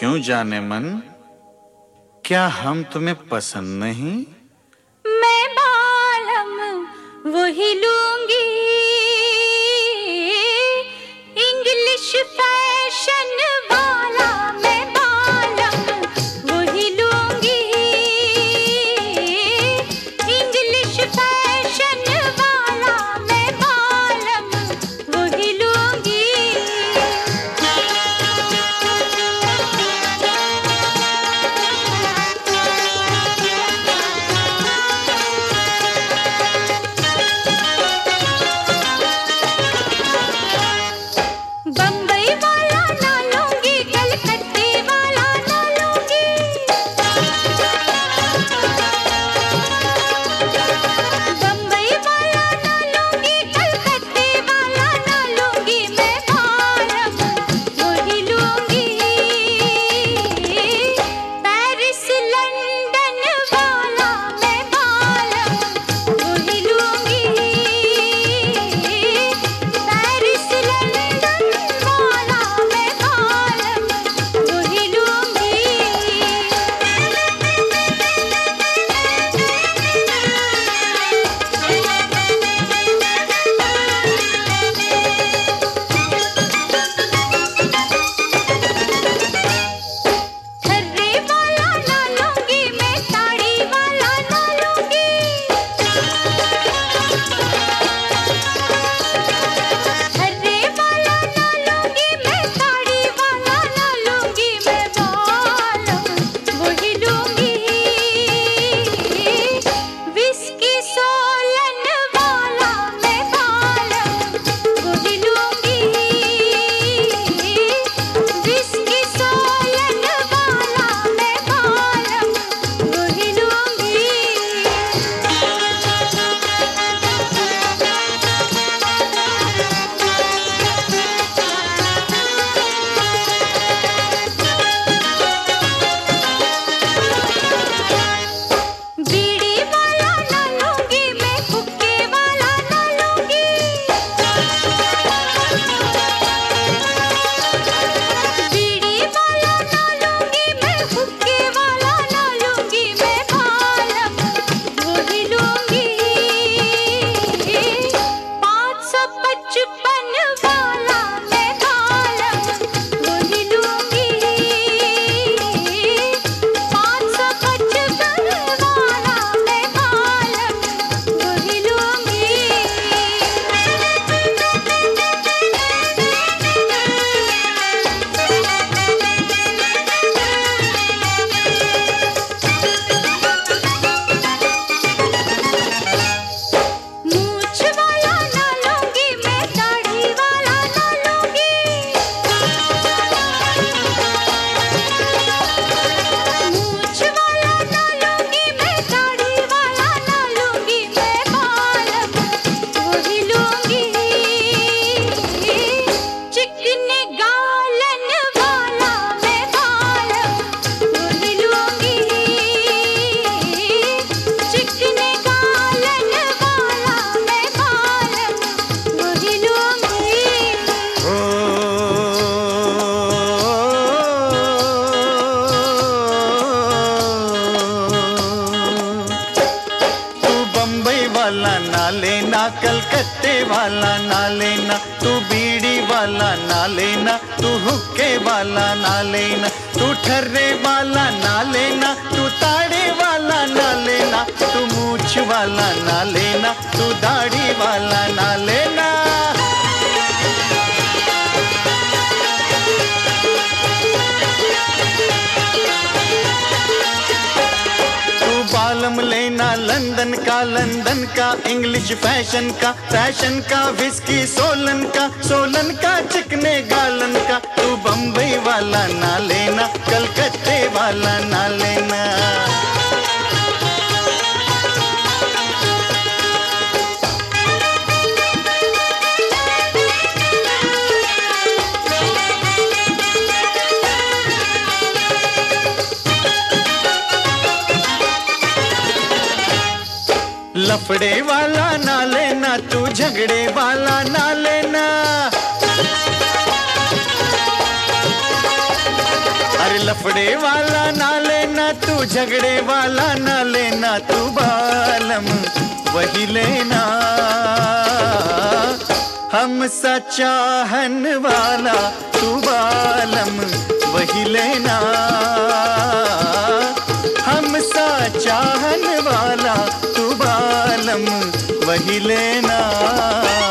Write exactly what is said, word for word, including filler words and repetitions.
क्यों जाने मन, क्या हम तुम्हें पसंद नहीं? मैं बालम वही लूंगी, इंग्लिश फैशन वाला। मैं बालम वही लूंगी, इंग्लिश फैशन वाला। मैं बालम वही लूंगी। बम्बई वाला ना लूंगी, कलकत्ते वाला ना लूंगी। बम्बई वाला ना लूंगी, कलकत्ते वाला ना लूंगी। मैं बालम वही लूंगी, पेरिस लंदन वाला। मैं बालम वही लूंगी, पेरिस लंदन वाला। मैं बालम वही लूंगी। थर्रे वाला ना लूंगी, मैं साड़ी वाला ना लूंगी। थर्रे वाला ना लूंगी, मैं साड़ी वाला ना लूंगी। मैं बालम वही लूंगी, विस्की सोलन वाला। मैं बालम वही लूंगी, विस्की सोलन वाला। मैं बालम वही लूंगी। बीड़ी वाला ना लूंगी, मैं हुक्के वाला ना लूंगी। बीड़ी वाला ना लूंगी, मैं हुक्के वाला ना लूंगी। मैं बालम वही लूंगी, पाँच सौ पचपन वाला। मैं बालम वही लूंगी, पाँच सौ पचपन वाला। मैं बालम वही लूंगी। मूछ वाला ना लूंगी, मैं दाढ़ी वाला ना लूंगी। मूछ वाला ना लूंगी, मैं दाढ़ी वाला ना लूंगी। मैं बालम वही लूंगी, चिकने गालन वाला। मैं बालम वही लूंगी, चिकने गालन वाला। मैं बालम वही लूंगी। ओ, तू बम्बई वाला ना लेना, कलकत्ते वाला ना लेना। तू बीड़ी वाला ना लेना, तू हुक्के वाला ना लेना। तू ठर्रे वाला ना लेना, तू ताड़े वाला ना लेना। तू मूछ वाला ना लेना, तू दाढ़ी वाला ना लेना। तू बालम लेना लंदन का, लंदन का इंग्लिश फैशन का, फैशन का विस्की सोलन का, सोलन का चिकने गालन का। तू बम्बई वाला ना लेना, कलकत्ते वाला ना लेना। लफड़े वाला ना लेना, तू झगड़े वाला ना लेना। अरे लफड़े वाला ना लेना तू, झगड़े वाला ना लेना तू बालम वही लेना। हम सा चाहन वाला तू बालम वही लेना। हम सा चाहन वाला तू बालम वही लेना।